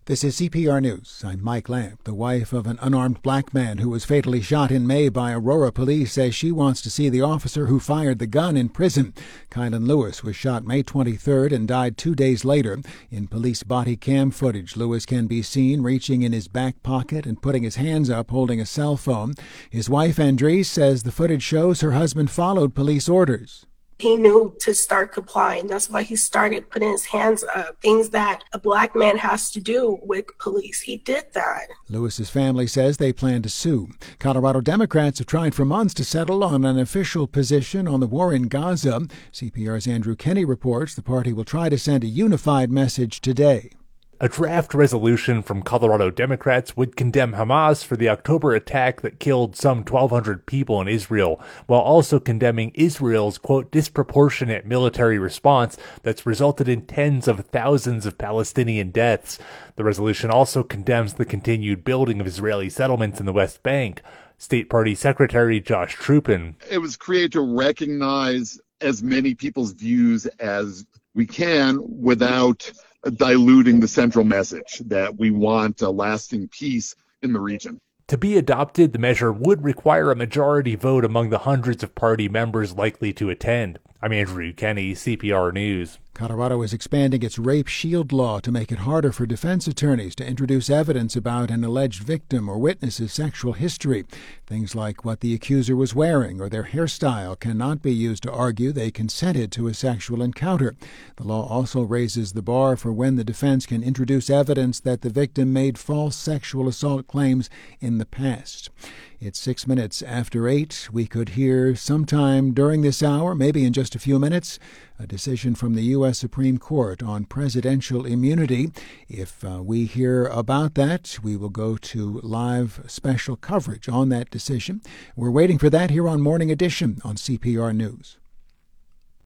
This is CPR News. I'm Mike Lamb. The wife of an unarmed black man who was fatally shot in May by Aurora police says she wants to see the officer who fired the gun in prison. Kylan Lewis was shot May 23rd and died 2 days later. In police body cam footage, Lewis can be seen reaching in his back pocket and putting his hands up holding a cell phone. His wife, Andres, says the footage shows her husband followed police orders. He knew to start complying. That's why he started putting his hands up, things that a black man has to do with police. He did that. Lewis's family says they plan to sue. Colorado Democrats have tried for months to settle on an official position on the war in Gaza. CPR's Andrew Kenny reports the party will try to send a unified message today. A draft resolution from Colorado Democrats would condemn Hamas for the October attack that killed some 1,200 people in Israel, while also condemning Israel's, quote, disproportionate military response that's resulted in tens of thousands of Palestinian deaths. The resolution also condemns the continued building of Israeli settlements in the West Bank. State Party Secretary Josh Trupin. It was created to recognize as many people's views as we can without diluting the central message that we want a lasting peace in the region. To be adopted, the measure would require a majority vote among the hundreds of party members likely to attend. I'm Andrew Kenny, CPR News. Colorado is expanding its rape shield law to make it harder for defense attorneys to introduce evidence about an alleged victim or witness's sexual history. Things like what the accuser was wearing or their hairstyle cannot be used to argue they consented to a sexual encounter. The law also raises the bar for when the defense can introduce evidence that the victim made false sexual assault claims in the past. It's 6 minutes after 8. We could hear sometime during this hour, maybe in just a few minutes, a decision from the U.S. Supreme Court on presidential immunity. If we hear about that, we will go to live special coverage on that decision. We're waiting for that here on Morning Edition on CPR News.